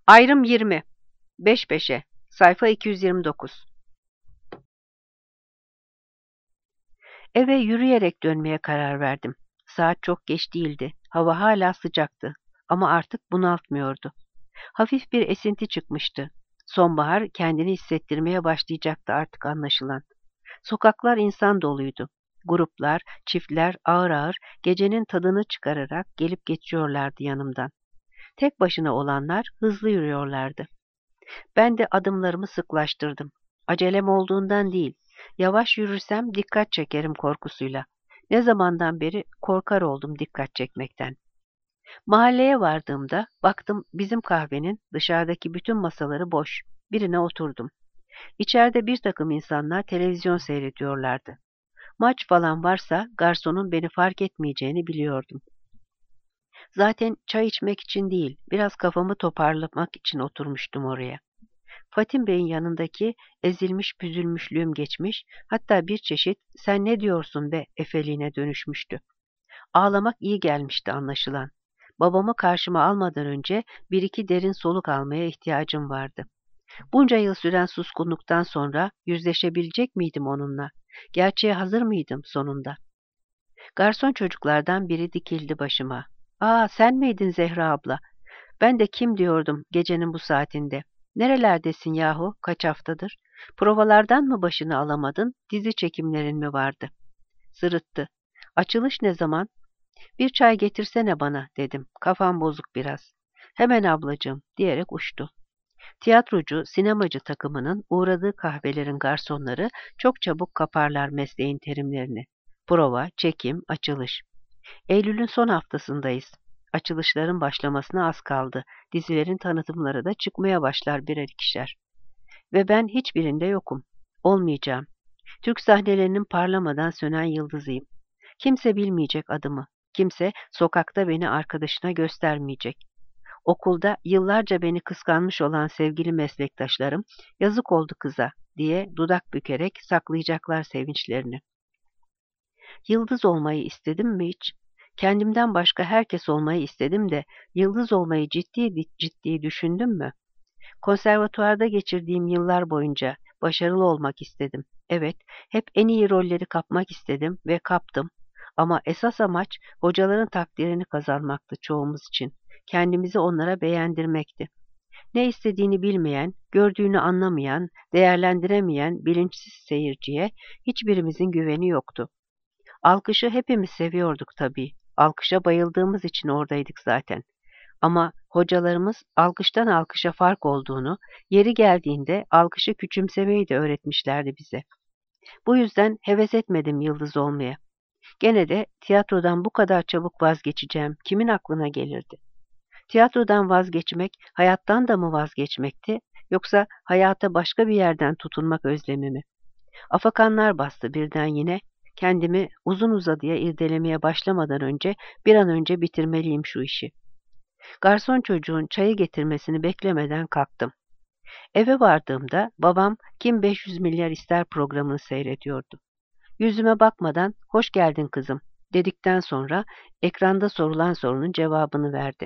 Ayrım 20. Beş beşe. Sayfa 229. Eve yürüyerek dönmeye karar verdim. Saat çok geç değildi. Hava hala sıcaktı. Ama artık bunaltmıyordu. Hafif bir esinti çıkmıştı. Sonbahar kendini hissettirmeye başlayacaktı artık anlaşılan. Sokaklar insan doluydu. Gruplar, çiftler ağır ağır gecenin tadını çıkararak gelip geçiyorlardı yanımdan. Tek başına olanlar hızlı yürüyorlardı. Ben de adımlarımı sıklaştırdım. Acelem olduğundan değil, yavaş yürürsem dikkat çekerim korkusuyla. Ne zamandan beri korkar oldum dikkat çekmekten. Mahalleye vardığımda baktım bizim kahvenin dışarıdaki bütün masaları boş. Birine oturdum. İçeride bir takım insanlar televizyon seyrediyorlardı. Maç falan varsa garsonun beni fark etmeyeceğini biliyordum. Zaten çay içmek için değil, biraz kafamı toparlamak için oturmuştum oraya. Fatim Bey'in yanındaki ezilmiş büzülmüşlüğüm geçmiş, hatta bir çeşit "sen ne diyorsun be" efeliğine dönüşmüştü. Ağlamak iyi gelmişti anlaşılan. Babamı karşıma almadan önce bir iki derin soluk almaya ihtiyacım vardı. Bunca yıl süren suskunluktan sonra yüzleşebilecek miydim onunla? Gerçeğe hazır mıydım sonunda? Garson çocuklardan biri dikildi başıma. "Aa, sen miydin Zehra abla? Ben de kim diyordum gecenin bu saatinde. Nerelerdesin yahu, kaç haftadır? Provalardan mı başını alamadın, dizi çekimlerin mi vardı?" Sırıttı. "Açılış ne zaman?" "Bir çay getirsene bana," dedim. "Kafam bozuk biraz." "Hemen ablacığım," diyerek uçtu. Tiyatrocu, sinemacı takımının uğradığı kahvelerin garsonları çok çabuk kaparlar mesleğin terimlerini. Prova, çekim, açılış. Eylül'ün son haftasındayız. Açılışların başlamasına az kaldı. Dizilerin tanıtımları da çıkmaya başlar birer ikişer. Ve ben hiçbirinde yokum. Olmayacağım. Türk sahnelerinin parlamadan sönen yıldızıyım. Kimse bilmeyecek adımı. Kimse sokakta beni arkadaşına göstermeyecek. Okulda yıllarca beni kıskanmış olan sevgili meslektaşlarım "yazık oldu kıza" diye dudak bükerek saklayacaklar sevinçlerini. Yıldız olmayı istedim mi hiç? Kendimden başka herkes olmayı istedim de yıldız olmayı ciddi ciddi düşündüm mü? Konservatuvarda geçirdiğim yıllar boyunca başarılı olmak istedim. Evet, hep en iyi rolleri kapmak istedim ve kaptım. Ama esas amaç hocaların takdirini kazanmaktı çoğumuz için. Kendimizi onlara beğendirmekti. Ne istediğini bilmeyen, gördüğünü anlamayan, değerlendiremeyen bilinçsiz seyirciye hiçbirimizin güveni yoktu. Alkışı hepimiz seviyorduk tabii. Alkışa bayıldığımız için oradaydık zaten. Ama hocalarımız alkıştan alkışa fark olduğunu, yeri geldiğinde alkışı küçümsemeyi de öğretmişlerdi bize. Bu yüzden heves etmedim yıldız olmaya. Gene de tiyatrodan bu kadar çabuk vazgeçeceğim kimin aklına gelirdi? Tiyatrodan vazgeçmek, hayattan da mı vazgeçmekti, yoksa hayata başka bir yerden tutunmak özlemi mi? Afakanlar bastı birden yine. Kendimi uzun uzadıya irdelemeye başlamadan önce bir an önce bitirmeliyim şu işi. Garson çocuğun çayı getirmesini beklemeden kalktım. Eve vardığımda babam "Kim 500 milyar ister" programını seyrediyordu. Yüzüme bakmadan "hoş geldin kızım" dedikten sonra ekranda sorulan sorunun cevabını verdi.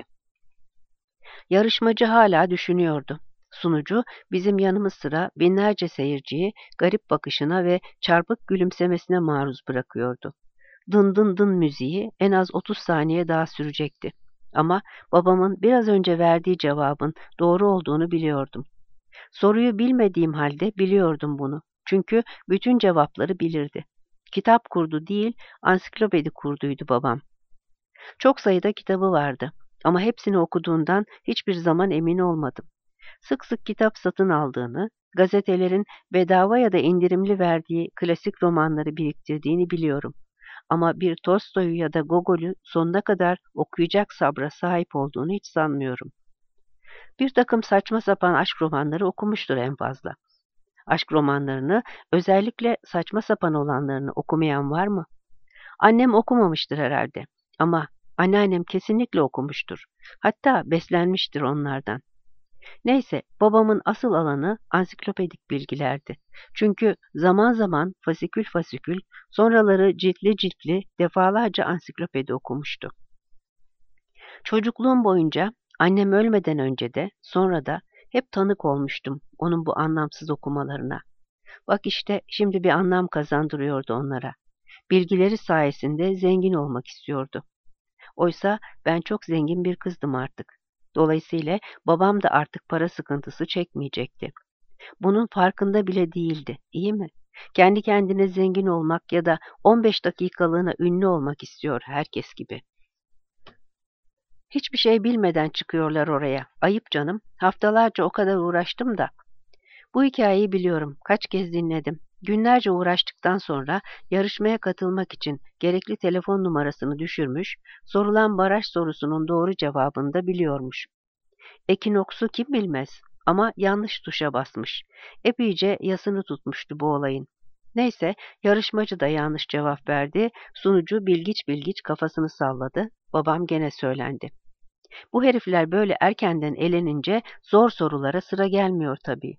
Yarışmacı hala düşünüyordu. Sunucu bizim yanımız sıra binlerce seyirciyi garip bakışına ve çarpık gülümsemesine maruz bırakıyordu. Dın dın dın müziği en az 30 saniye daha sürecekti. Ama babamın biraz önce verdiği cevabın doğru olduğunu biliyordum. Soruyu bilmediğim halde biliyordum bunu. Çünkü bütün cevapları bilirdi. Kitap kurdu değil, ansiklopedi kurduydu babam. Çok sayıda kitabı vardı. Ama hepsini okuduğundan hiçbir zaman emin olmadım. Sık sık kitap satın aldığını, gazetelerin bedava ya da indirimli verdiği klasik romanları biriktirdiğini biliyorum. Ama bir Tolstoy'u ya da Gogol'ü sonuna kadar okuyacak sabra sahip olduğunu hiç sanmıyorum. Bir takım saçma sapan aşk romanları okumuştur en fazla. Aşk romanlarını, özellikle saçma sapan olanlarını okumayan var mı? Annem okumamıştır herhalde. Ama anneannem kesinlikle okumuştur. Hatta beslenmiştir onlardan. Neyse, babamın asıl alanı ansiklopedik bilgilerdi. Çünkü zaman zaman fasikül fasikül, sonraları ciltli ciltli defalarca ansiklopedi okumuştu. Çocukluğum boyunca Annem ölmeden önce de sonra da hep tanık olmuştum onun bu anlamsız okumalarına. Bak işte şimdi bir anlam kazandırıyordu onlara. Bilgileri sayesinde zengin olmak istiyordu. Oysa ben çok zengin bir kızdım artık. Dolayısıyla babam da artık para sıkıntısı çekmeyecekti. Bunun farkında bile değildi, iyi mi? Kendi kendine zengin olmak ya da 15 dakikalığına ünlü olmak istiyor herkes gibi. Hiçbir şey bilmeden çıkıyorlar oraya. Ayıp canım. Haftalarca o kadar uğraştım da. Bu hikayeyi biliyorum. Kaç kez dinledim. Günlerce uğraştıktan sonra yarışmaya katılmak için gerekli telefon numarasını düşürmüş, sorulan baraj sorusunun doğru cevabını da biliyormuş. Ekinoks'u kim bilmez ama yanlış tuşa basmış. Epeyce yasını tutmuştu bu olayın. Neyse yarışmacı da yanlış cevap verdi, sunucu bilgiç bilgiç kafasını salladı, babam gene söylendi. Bu herifler böyle erkenden elenince zor sorulara sıra gelmiyor tabii.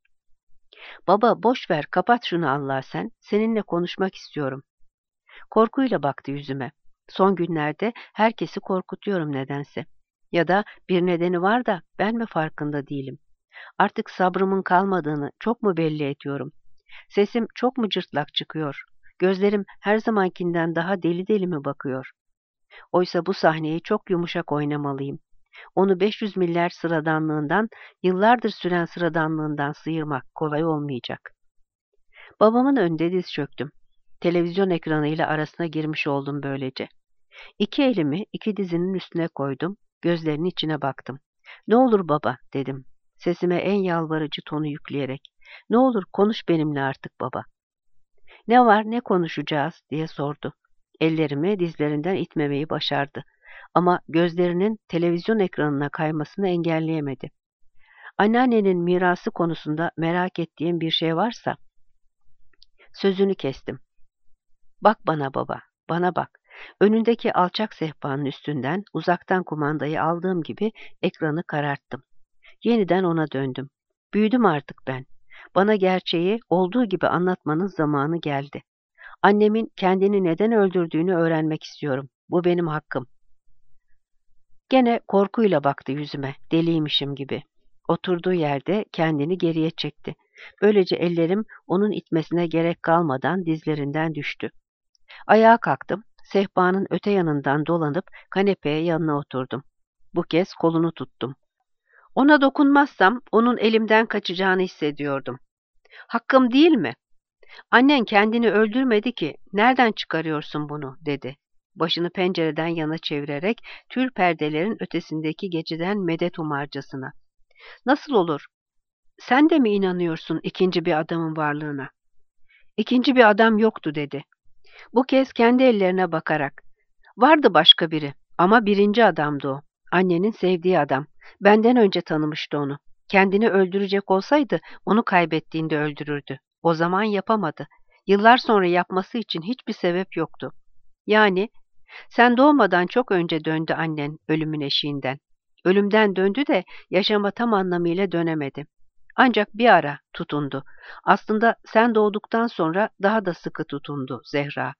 Baba boş ver kapat şunu Allah sen, seninle konuşmak istiyorum. Korkuyla baktı yüzüme. Son günlerde herkesi korkutuyorum nedense. Ya da bir nedeni var da ben mi farkında değilim. Artık sabrımın kalmadığını çok mu belli ediyorum? Sesim çok mu cırtlak çıkıyor? Gözlerim her zamankinden daha deli deli mi bakıyor? Oysa bu sahneyi çok yumuşak oynamalıyım. Onu 500 milyar sıradanlığından, yıllardır süren sıradanlığından sıyırmak kolay olmayacak. Babamın önünde diz çöktüm. Televizyon ekranıyla arasına girmiş oldum böylece. İki elimi iki dizinin üstüne koydum, gözlerinin içine baktım. Ne olur baba dedim, sesime en yalvarıcı tonu yükleyerek. Ne olur konuş benimle artık baba. Ne var ne konuşacağız diye sordu. Ellerimi dizlerinden itmemeyi başardı. Ama gözlerinin televizyon ekranına kaymasını engelleyemedi. Anneannenin mirası konusunda merak ettiğim bir şey varsa sözünü kestim. Bak bana baba, bana bak. Önündeki alçak sehpanın üstünden uzaktan kumandayı aldığım gibi ekranı kararttım. Yeniden ona döndüm. Büyüdüm artık ben. Bana gerçeği olduğu gibi anlatmanın zamanı geldi. Annemin kendini neden öldürdüğünü öğrenmek istiyorum. Bu benim hakkım. Gene korkuyla baktı yüzüme, deliymişim gibi. Oturduğu yerde kendini geriye çekti. Böylece ellerim onun itmesine gerek kalmadan dizlerinden düştü. Ayağa kalktım, sehpanın öte yanından dolanıp kanepeye yanına oturdum. Bu kez kolunu tuttum. Ona dokunmazsam onun elimden kaçacağını hissediyordum. Hakkım değil mi? Annen kendini öldürmedi ki, nereden çıkarıyorsun bunu, dedi. Başını pencereden yana çevirerek tül perdelerin ötesindeki geceden medet umarcasına. Nasıl olur? Sen de mi inanıyorsun ikinci bir adamın varlığına? İkinci bir adam yoktu, dedi. Bu kez kendi ellerine bakarak. Vardı başka biri ama birinci adamdı o. Annenin sevdiği adam. Benden önce tanımıştı onu. Kendini öldürecek olsaydı onu kaybettiğinde öldürürdü. O zaman yapamadı. Yıllar sonra yapması için hiçbir sebep yoktu. Yani sen doğmadan çok önce döndü annen ölümün eşiğinden. Ölümden döndü de yaşama tam anlamıyla dönemedi. Ancak bir ara tutundu. Aslında sen doğduktan sonra daha da sıkı tutundu Zehra.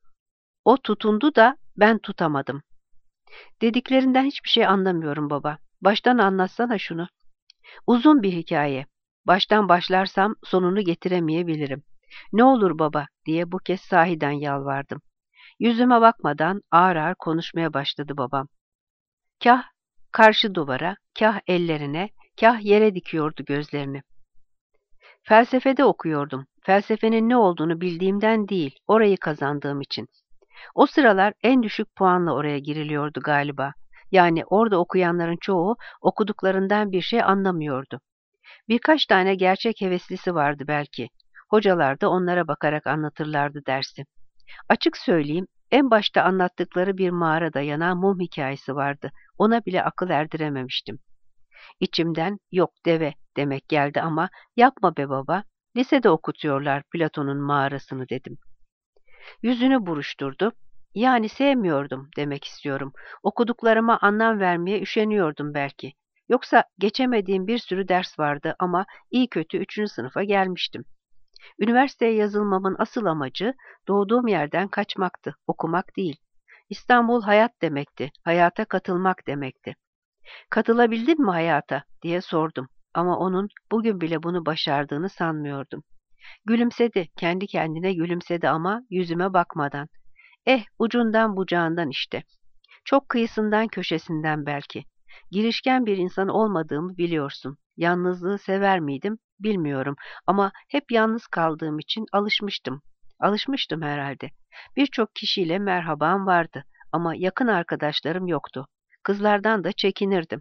O tutundu da ben tutamadım. Dediklerinden hiçbir şey anlamıyorum baba. Baştan anlatsana şunu. Uzun bir hikaye. Baştan başlarsam sonunu getiremeyebilirim. Ne olur baba diye bu kez sahiden yalvardım. Yüzüme bakmadan ağır ağır konuşmaya başladı babam. Kah karşı duvara, kah ellerine, kah yere dikiyordu gözlerini. Felsefede okuyordum. Felsefenin ne olduğunu bildiğimden değil, orayı kazandığım için. O sıralar en düşük puanla oraya giriliyordu galiba. Yani orada okuyanların çoğu okuduklarından bir şey anlamıyordu. Birkaç tane gerçek heveslisi vardı belki. Hocalar da onlara bakarak anlatırlardı dersi. Açık söyleyeyim, en başta anlattıkları bir mağarada yanan mum hikayesi vardı. Ona bile akıl erdirememiştim. İçimden yok deve demek geldi ama yapma be baba, lisede okutuyorlar Platon'un mağarasını dedim. Yüzünü buruşturdu. Yani sevmiyordum demek istiyorum. Okuduklarıma anlam vermeye üşeniyordum belki. Yoksa geçemediğim bir sürü ders vardı ama iyi kötü 3. sınıfa gelmiştim. Üniversiteye yazılmamın asıl amacı doğduğum yerden kaçmaktı, okumak değil. İstanbul hayat demekti, hayata katılmak demekti. Katılabildin mi hayata diye sordum ama onun bugün bile bunu başardığını sanmıyordum. Gülümsedi, kendi kendine gülümsedi ama yüzüme bakmadan. Ucundan bucağından işte. Çok kıyısından köşesinden belki. Girişken bir insan olmadığımı biliyorsun. Yalnızlığı sever miydim bilmiyorum ama hep yalnız kaldığım için alışmıştım. Alışmıştım herhalde. Birçok kişiyle merhabam vardı ama yakın arkadaşlarım yoktu. Kızlardan da çekinirdim.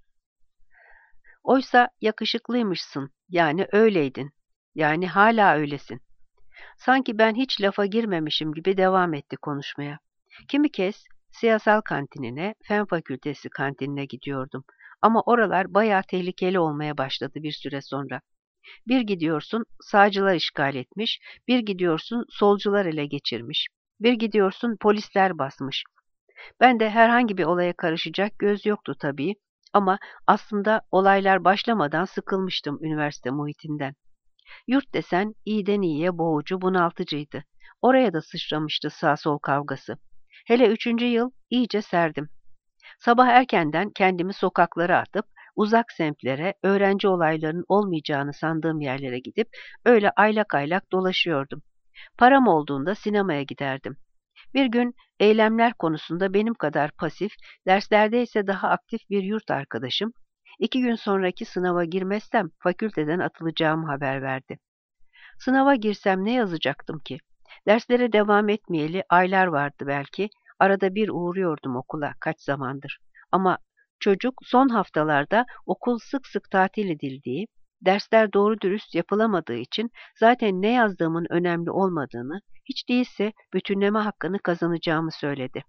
Oysa yakışıklıymışsın, yani öyleydin. Yani hala öylesin. Sanki ben hiç lafa girmemişim gibi devam etti konuşmaya. Kimi kez siyasal kantinine, fen fakültesi kantinine gidiyordum. Ama oralar bayağı tehlikeli olmaya başladı bir süre sonra. Bir gidiyorsun sağcılar işgal etmiş, bir gidiyorsun solcular ele geçirmiş, bir gidiyorsun polisler basmış. Ben de herhangi bir olaya karışacak göz yoktu tabii ama aslında olaylar başlamadan sıkılmıştım üniversite muhitinden. Yurt desen iyiden iyiye boğucu, bunaltıcıydı. Oraya da sıçramıştı sağ sol kavgası. Hele 3. yıl iyice serdim. Sabah erkenden kendimi sokaklara atıp uzak semtlere, öğrenci olaylarının olmayacağını sandığım yerlere gidip öyle aylak aylak dolaşıyordum. Param olduğunda sinemaya giderdim. Bir gün eylemler konusunda benim kadar pasif, derslerde ise daha aktif bir yurt arkadaşım, 2 gün sonraki sınava girmezsem fakülteden atılacağımı haber verdi. Sınava girsem ne yazacaktım ki? Derslere devam etmeyeli aylar vardı belki. Arada bir uğruyordum okula kaç zamandır. Ama çocuk son haftalarda okul sık sık tatil edildiği, dersler doğru dürüst yapılamadığı için zaten ne yazdığımın önemli olmadığını, hiç değilse bütünleme hakkını kazanacağımı söyledi.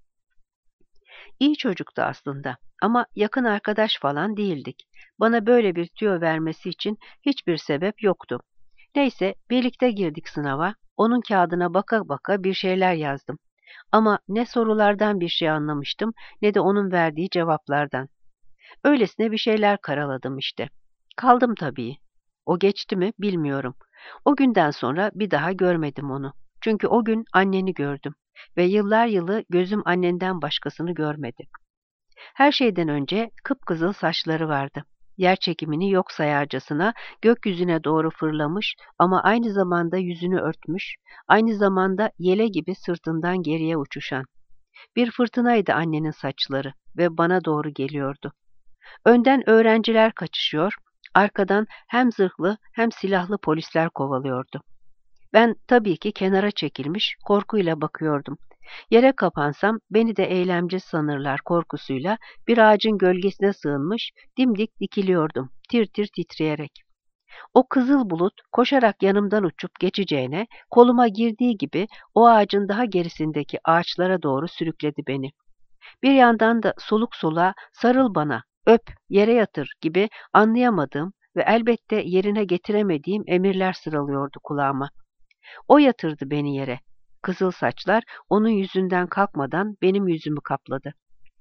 İyi çocuktu aslında ama yakın arkadaş falan değildik. Bana böyle bir tüyo vermesi için hiçbir sebep yoktu. Neyse birlikte girdik sınava. Onun kağıdına baka baka bir şeyler yazdım. Ama ne sorulardan bir şey anlamıştım ne de onun verdiği cevaplardan. Öylesine bir şeyler karaladım işte. Kaldım tabii. O geçti mi bilmiyorum. O günden sonra bir daha görmedim onu. Çünkü o gün anneni gördüm ve yıllar yılı gözüm annenden başkasını görmedi. Her şeyden önce kıpkızıl saçları vardı. Yer çekimini yok sayarcasına gökyüzüne doğru fırlamış ama aynı zamanda yüzünü örtmüş, aynı zamanda yele gibi sırtından geriye uçuşan. Bir fırtınaydı annenin saçları ve bana doğru geliyordu. Önden öğrenciler kaçışıyor, arkadan hem zırhlı hem silahlı polisler kovalıyordu. Ben tabii ki kenara çekilmiş, korkuyla bakıyordum. Yere kapansam beni de eylemci sanırlar korkusuyla bir ağacın gölgesine sığınmış, dimdik dikiliyordum, tir tir titreyerek. O kızıl bulut koşarak yanımdan uçup geçeceğine, koluma girdiği gibi o ağacın daha gerisindeki ağaçlara doğru sürükledi beni. Bir yandan da soluk soluğa sarıl bana, öp, yere yatır gibi anlayamadığım ve elbette yerine getiremediğim emirler sıralıyordu kulağıma. O yatırdı beni yere. Kızıl saçlar onun yüzünden kalkmadan benim yüzümü kapladı.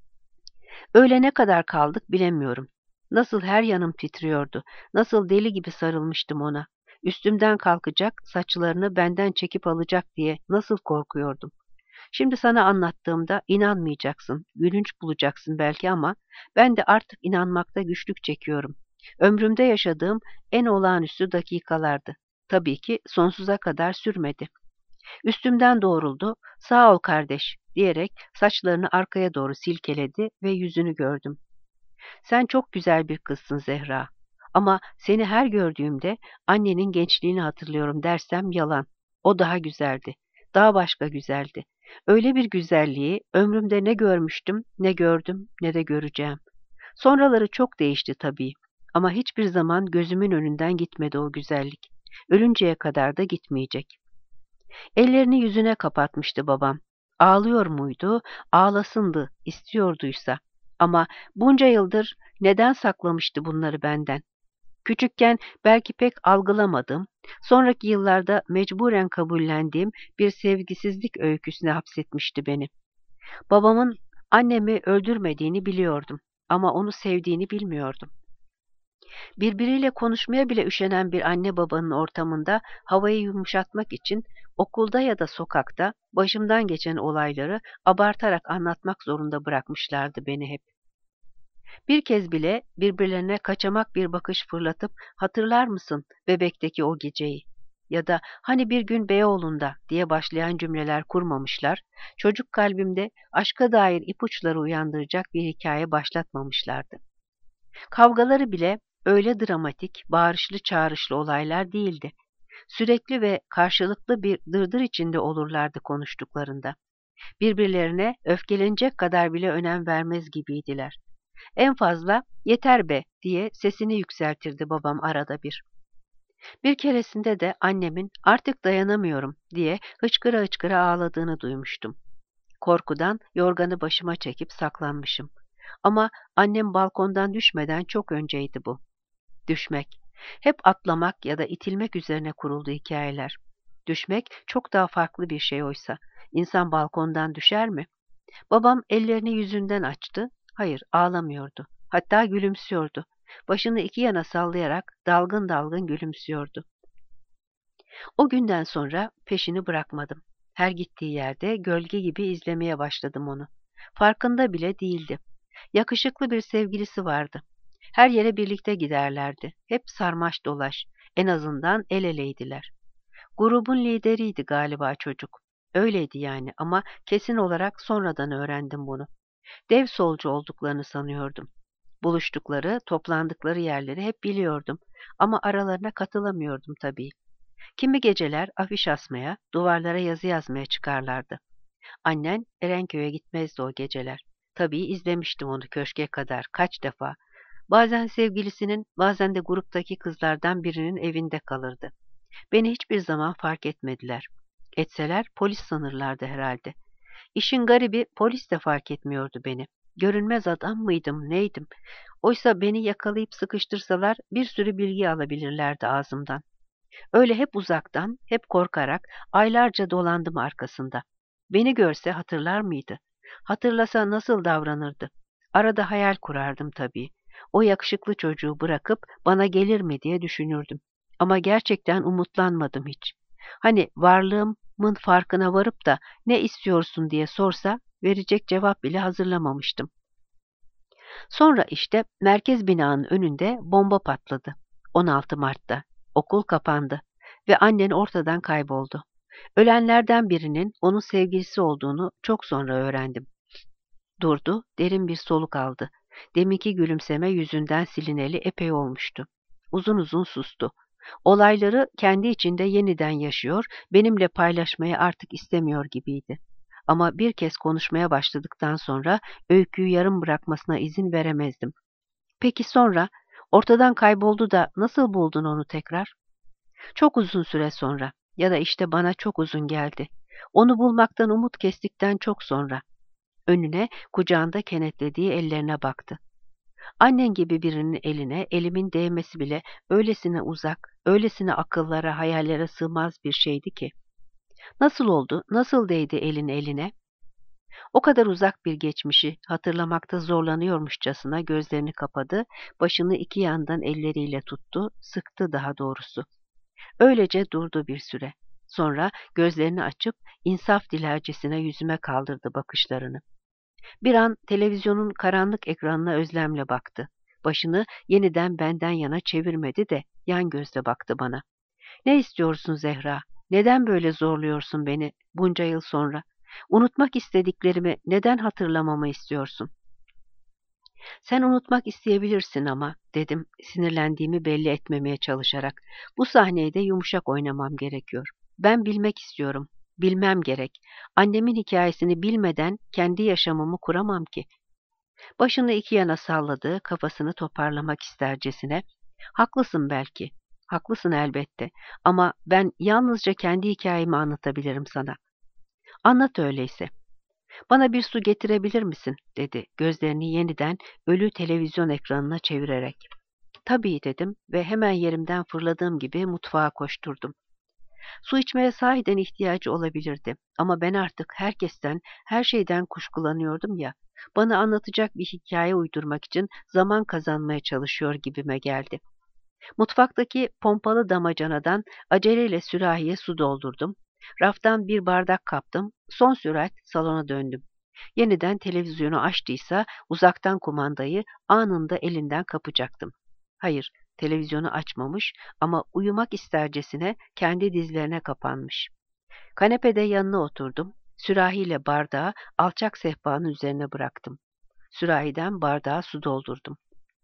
Öyle ne kadar kaldık bilemiyorum. Nasıl her yanım titriyordu, nasıl deli gibi sarılmıştım ona. Üstümden kalkacak, saçlarını benden çekip alacak diye nasıl korkuyordum. Şimdi sana anlattığımda inanmayacaksın, gülünç bulacaksın belki ama ben de artık inanmakta güçlük çekiyorum. Ömrümde yaşadığım en olağanüstü dakikalardı. Tabii ki sonsuza kadar sürmedi. Üstümden doğruldu, sağ ol kardeş diyerek saçlarını arkaya doğru silkeledi ve yüzünü gördüm. Sen çok güzel bir kızsın Zehra. Ama seni her gördüğümde annenin gençliğini hatırlıyorum dersem yalan. O daha güzeldi. Daha başka güzeldi. Öyle bir güzelliği ömrümde ne görmüştüm, ne gördüm, ne de göreceğim. Sonraları çok değişti tabii. Ama hiçbir zaman gözümün önünden gitmedi o güzellik. Ölünceye kadar da gitmeyecek. Ellerini yüzüne kapatmıştı babam. Ağlıyor muydu? Ağlasındı, istiyorduysa. Ama bunca yıldır neden saklamıştı bunları benden? Küçükken belki pek algılamadım, sonraki yıllarda mecburen kabullendiğim bir sevgisizlik öyküsüne hapsetmişti beni. Babamın annemi öldürmediğini biliyordum ama onu sevdiğini bilmiyordum. Birbiriyle konuşmaya bile üşenen bir anne babanın ortamında havayı yumuşatmak için okulda ya da sokakta başımdan geçen olayları abartarak anlatmak zorunda bırakmışlardı beni hep. Bir kez bile birbirlerine kaçamak bir bakış fırlatıp hatırlar mısın bebekteki o geceyi? Ya da hani bir gün Beyoğlu'nda diye başlayan cümleler kurmamışlar, çocuk kalbimde aşka dair ipuçları uyandıracak bir hikaye başlatmamışlardı. Kavgaları bile öyle dramatik, bağırışlı çağrışlı olaylar değildi. Sürekli ve karşılıklı bir dırdır içinde olurlardı konuştuklarında. Birbirlerine öfkelenecek kadar bile önem vermez gibiydiler. En fazla "yeter be" diye sesini yükseltirdi babam arada bir. Bir keresinde de annemin "artık dayanamıyorum" diye hıçkıra hıçkıra ağladığını duymuştum. Korkudan yorganı başıma çekip saklanmışım. Ama annem balkondan düşmeden çok önceydi bu. Düşmek. Hep atlamak ya da itilmek üzerine kuruldu hikayeler. Düşmek çok daha farklı bir şey oysa. İnsan balkondan düşer mi? Babam ellerini yüzünden açtı. Hayır, ağlamıyordu. Hatta gülümsüyordu. Başını iki yana sallayarak dalgın dalgın gülümsüyordu. O günden sonra peşini bırakmadım. Her gittiği yerde gölge gibi izlemeye başladım onu. Farkında bile değildi. Yakışıklı bir sevgilisi vardı. Her yere birlikte giderlerdi. Hep sarmaş dolaş. En azından el eleydiler. Grubun lideriydi galiba çocuk. Öyleydi yani ama kesin olarak sonradan öğrendim bunu. Dev solcu olduklarını sanıyordum. Buluştukları, toplandıkları yerleri hep biliyordum ama aralarına katılamıyordum tabii. Kimi geceler afiş asmaya, duvarlara yazı yazmaya çıkarlardı. Annen Erenköy'e gitmezdi o geceler. Tabii izlemiştim onu köşke kadar kaç defa. Bazen sevgilisinin, bazen de gruptaki kızlardan birinin evinde kalırdı. Beni hiçbir zaman fark etmediler. Etseler polis sanırlardı herhalde. İşin garibi polis de fark etmiyordu beni. Görünmez adam mıydım, neydim? Oysa beni yakalayıp sıkıştırsalar bir sürü bilgi alabilirlerdi ağzımdan. Öyle hep uzaktan, hep korkarak aylarca dolandım arkasında. Beni görse hatırlar mıydı? Hatırlasa nasıl davranırdı? Arada hayal kurardım tabii. O yakışıklı çocuğu bırakıp bana gelir mi diye düşünürdüm. Ama gerçekten umutlanmadım hiç. Hani varlığımın farkına varıp da ne istiyorsun diye sorsa verecek cevap bile hazırlamamıştım. Sonra işte merkez binanın önünde bomba patladı. 16 Mart'ta. Okul kapandı ve annen ortadan kayboldu. Ölenlerden birinin onun sevgilisi olduğunu çok sonra öğrendim. Durdu, derin bir soluk aldı. Deminki gülümseme yüzünden silineli epey olmuştu. Uzun uzun sustu. Olayları kendi içinde yeniden yaşıyor, benimle paylaşmayı artık istemiyor gibiydi. Ama bir kez konuşmaya başladıktan sonra öyküyü yarım bırakmasına izin veremezdim. Peki sonra, ortadan kayboldu da nasıl buldun onu tekrar? Çok uzun süre sonra ya da işte bana çok uzun geldi. Onu bulmaktan umut kestikten çok sonra. Önüne, kucağında kenetlediği ellerine baktı. Annen gibi birinin eline elimin değmesi bile öylesine uzak, öylesine akıllara, hayallere sığmaz bir şeydi ki. Nasıl oldu, nasıl değdi elin eline? O kadar uzak bir geçmişi hatırlamakta zorlanıyormuşçasına gözlerini kapadı, başını iki yandan elleriyle tuttu, sıktı daha doğrusu. Öylece durdu bir süre. Sonra gözlerini açıp insaf dilercesine yüzüme kaldırdı bakışlarını. Bir an televizyonun karanlık ekranına özlemle baktı. Başını yeniden benden yana çevirmedi de yan gözle baktı bana. Ne istiyorsun Zehra? Neden böyle zorluyorsun beni bunca yıl sonra? Unutmak istediklerimi neden hatırlamamı istiyorsun? Sen unutmak isteyebilirsin ama, dedim sinirlendiğimi belli etmemeye çalışarak. Bu sahneyi de yumuşak oynamam gerekiyor. Ben bilmek istiyorum. Bilmem gerek. Annemin hikayesini bilmeden kendi yaşamımı kuramam ki. Başını iki yana salladı, kafasını toparlamak istercesine. Haklısın belki. Haklısın elbette. Ama ben yalnızca kendi hikayemi anlatabilirim sana. Anlat öyleyse. Bana bir su getirebilir misin? Dedi gözlerini yeniden ölü televizyon ekranına çevirerek. Tabii dedim ve hemen yerimden fırladığım gibi mutfağa koşturdum. Su içmeye sahiden ihtiyacı olabilirdi ama ben artık herkesten, her şeyden kuşkulanıyordum ya. Bana anlatacak bir hikaye uydurmak için zaman kazanmaya çalışıyor gibime geldi. Mutfaktaki pompalı damacanadan aceleyle sürahiye su doldurdum. Raftan bir bardak kaptım, son sürat salona döndüm. Yeniden televizyonu açtıysa uzaktan kumandayı anında elinden kapacaktım. Hayır, televizyonu açmamış ama uyumak istercesine kendi dizlerine kapanmış. Kanepede yanına oturdum. Sürahiyle bardağı alçak sehpanın üzerine bıraktım. Sürahiden bardağa su doldurdum.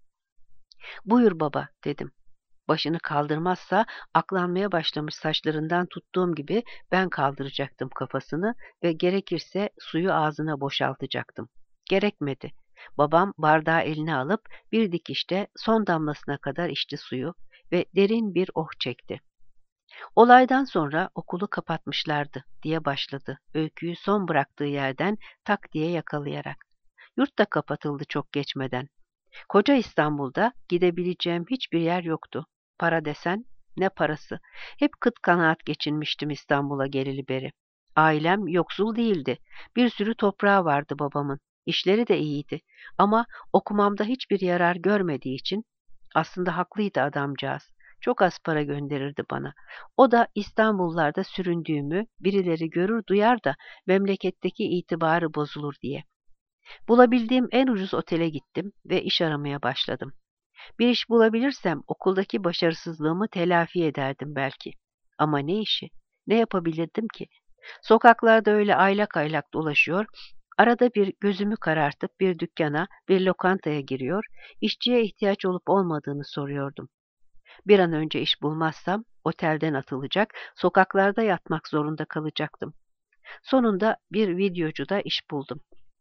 "Buyur baba," dedim. Başını kaldırmazsa aklanmaya başlamış saçlarından tuttuğum gibi ben kaldıracaktım kafasını ve gerekirse suyu ağzına boşaltacaktım. Gerekmedi. Babam bardağı eline alıp bir dikişte son damlasına kadar içti suyu ve derin bir oh çekti. "Olaydan sonra okulu kapatmışlardı," diye başladı öyküyü son bıraktığı yerden tak diye yakalayarak. "Yurt da kapatıldı çok geçmeden. Koca İstanbul'da gidebileceğim hiçbir yer yoktu. Para desen ne parası. Hep kıt kanaat geçinmiştim İstanbul'a geleli beri. Ailem yoksul değildi. Bir sürü toprağı vardı babamın. İşleri de iyiydi. Ama okumamda hiçbir yarar görmediği için aslında haklıydı adamcağız. Çok az para gönderirdi bana. O da İstanbullarda süründüğümü birileri görür duyar da memleketteki itibarı bozulur diye. Bulabildiğim en ucuz otele gittim ve iş aramaya başladım. Bir iş bulabilirsem okuldaki başarısızlığımı telafi ederdim belki. Ama ne işi? Ne yapabilirdim ki? Sokaklarda öyle aylak aylak dolaşıyor, arada bir gözümü karartıp bir dükkana, bir lokantaya giriyor, işçiye ihtiyaç olup olmadığını soruyordum. Bir an önce iş bulmazsam otelden atılacak, sokaklarda yatmak zorunda kalacaktım. Sonunda bir videocuda iş buldum.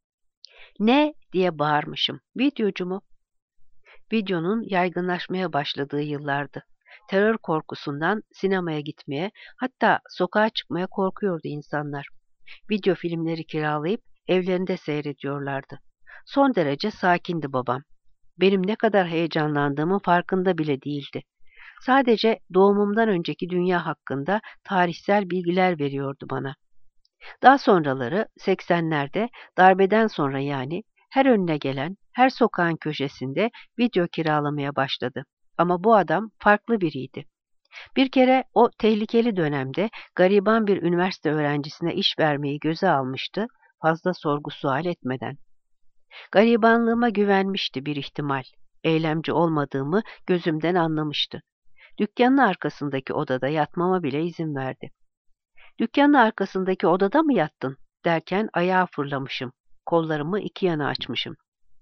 "Ne?" diye bağırmışım. "Videocu mu?" Videonun yaygınlaşmaya başladığı yıllardı. Terör korkusundan sinemaya gitmeye, hatta sokağa çıkmaya korkuyordu insanlar. Video filmleri kiralayıp evlerinde seyrediyorlardı. Son derece sakindi babam. Benim ne kadar heyecanlandığımın farkında bile değildi. Sadece doğumumdan önceki dünya hakkında tarihsel bilgiler veriyordu bana. Daha sonraları 80'lerde darbeden sonra yani her önüne gelen, her sokağın köşesinde video kiralamaya başladı. Ama bu adam farklı biriydi. Bir kere o tehlikeli dönemde gariban bir üniversite öğrencisine iş vermeyi göze almıştı, fazla sorgu sual etmeden. Garibanlığıma güvenmişti bir ihtimal. Eylemci olmadığımı gözümden anlamıştı. Dükkanın arkasındaki odada yatmama bile izin verdi. "Dükkanın arkasındaki odada mı yattın?" derken ayağa fırlamışım. Kollarımı iki yana açmışım.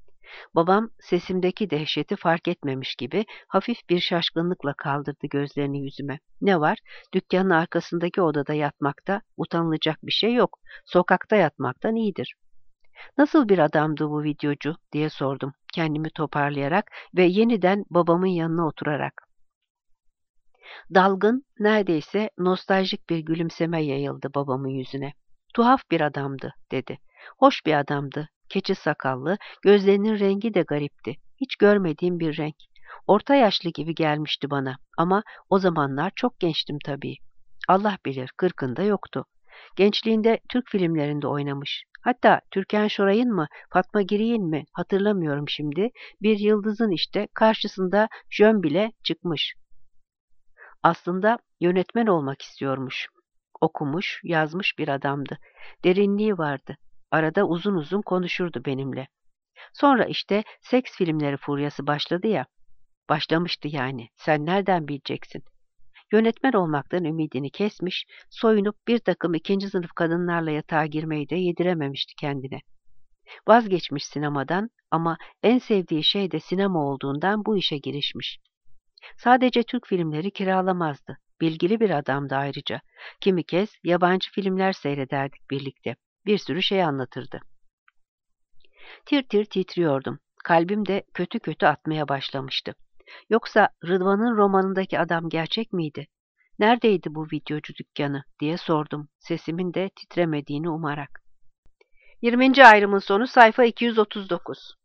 Babam sesimdeki dehşeti fark etmemiş gibi hafif bir şaşkınlıkla kaldırdı gözlerini yüzüme. "Ne var? Dükkanın arkasındaki odada yatmakta utanılacak bir şey yok. Sokakta yatmaktan iyidir." "Nasıl bir adamdı bu videocu?" diye sordum kendimi toparlayarak ve yeniden babamın yanına oturarak. Dalgın, neredeyse nostaljik bir gülümseme yayıldı babamın yüzüne. "Tuhaf bir adamdı," dedi. "Hoş bir adamdı. Keçi sakallı, gözlerinin rengi de garipti. Hiç görmediğim bir renk. Orta yaşlı gibi gelmişti bana ama o zamanlar çok gençtim tabii. Allah bilir, 40'ında yoktu. Gençliğinde Türk filmlerinde oynamış. Hatta Türkan Şoray'ın mı, Fatma Giri'nin mi hatırlamıyorum şimdi. Bir yıldızın işte karşısında jön bile çıkmış. Aslında yönetmen olmak istiyormuş. Okumuş, yazmış bir adamdı. Derinliği vardı. Arada uzun uzun konuşurdu benimle. Sonra işte seks filmleri furyası başladı ya. Başlamıştı yani. Sen nereden bileceksin? Yönetmen olmaktan ümidini kesmiş, soyunup bir takım ikinci sınıf kadınlarla yatağa girmeyi de yedirememişti kendine. Vazgeçmiş sinemadan ama en sevdiği şey de sinema olduğundan bu işe girişmiş. Sadece Türk filmleri kiralamazdı. Bilgili bir adamdı ayrıca. Kimi kez yabancı filmler seyrederdik birlikte. Bir sürü şey anlatırdı. Tir tir titriyordum. Kalbim de kötü kötü atmaya başlamıştı. Yoksa Rıdvan'ın romanındaki adam gerçek miydi? Neredeydi bu videocu dükkanı diye sordum. Sesimin de titremediğini umarak. 20. ayrımın sonu sayfa 239.